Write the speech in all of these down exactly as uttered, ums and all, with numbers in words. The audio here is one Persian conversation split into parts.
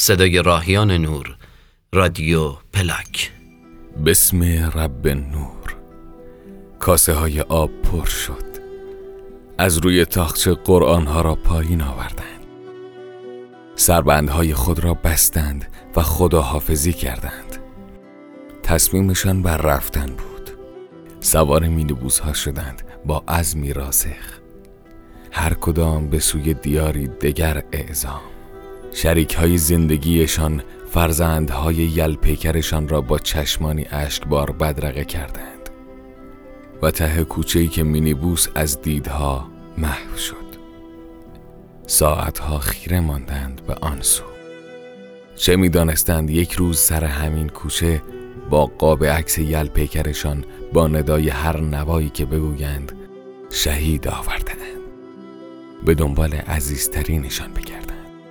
صدای راهیان نور، رادیو پلاک. بسم رب نور. کاسه های آب پر شد. از روی تاقچه قرآن ها را پایین آوردند. سربندهای خود را بستند و خداحافظی کردند. تصمیمشان بر رفتن بود. سوار مینیبوس ها شدند با عزمی راسخ، هر کدام به سوی دیاری دگر اعزام. شریک های زندگیشان فرزندهای یلپیکرشان را با چشمانی اشکبار بدرقه کردند و ته کوچه‌ای که مینیبوس از دیدها محو شد. ساعتها خیره ماندند به آن سو. چه می دانستند یک روز سر همین کوچه با قاب عکس یلپیکرشان با ندای هر نوایی که بگویند شهید آوردند، به دنبال عزیزترینشان بگردند.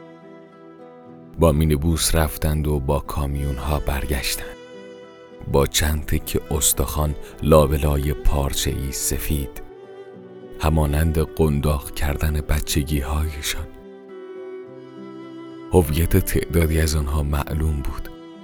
با مینیبوس رفتند و با کامیون ها برگشتند، با چند تکه استخوان لابلای پارچه‌ای سفید، همانند قنداق کردن بچگی هایشان. هویت تعدادی از آنها معلوم بود،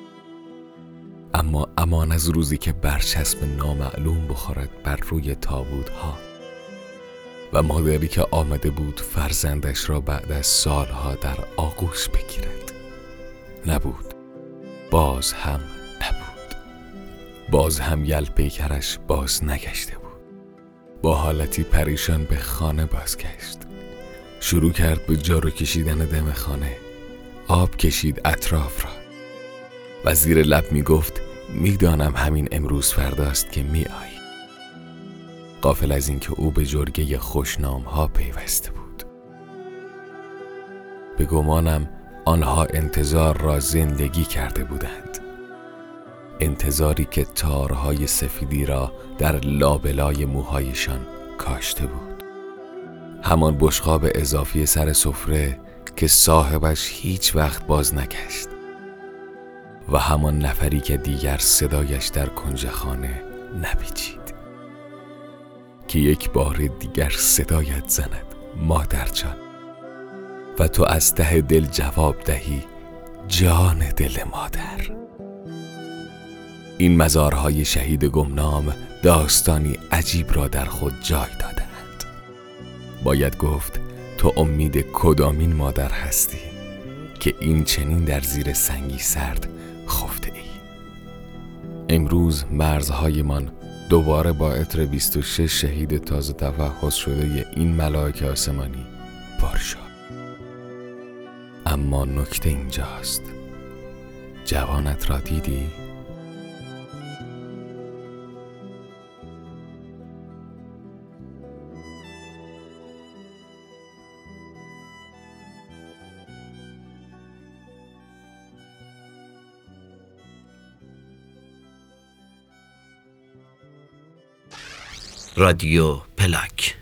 اما امان از روزی که برچسب نامعلوم بخورد بر روی تابوت ها و مادری که آمده بود فرزندش را بعد از سالها در آغوش بگیرد. نبود، باز هم نبود. باز هم یلپیکرش باز نگشته بود. با حالتی پریشان به خانه بازگشت. شروع کرد به جارو کشیدن دم خانه. آب کشید اطراف را و زیر لب می گفت میدانم همین امروز فرداست که می آیی. غافل از این که او به جرگه خوشنام ها پیوسته بود. به گمانم آنها انتظار را زندگی کرده بودند، انتظاری که تارهای سفیدی را در لابلای موهایشان کاشته بود. همان بشقاب اضافی سر سفره که صاحبش هیچ وقت باز نگشت و همان نفری که دیگر صدایش در کنج خانه نپیچید، که یک بار دیگر صدایت زند مادر جان و تو از ته دل جواب دهی جان دل مادر. این مزارهای شهید گمنام داستانی عجیب را در خود جای دادند. باید گفت تو امید کدامین مادر هستی که این چنین در زیر سنگی سرد خفته ای؟ امروز مرزهایمان دوباره با عطر بیست و شش شهید تازه تفحص شده این ملائک آسمانی پر شد. اما نکته اینجاست، جوانت را دیدی؟ رادیو پلاک.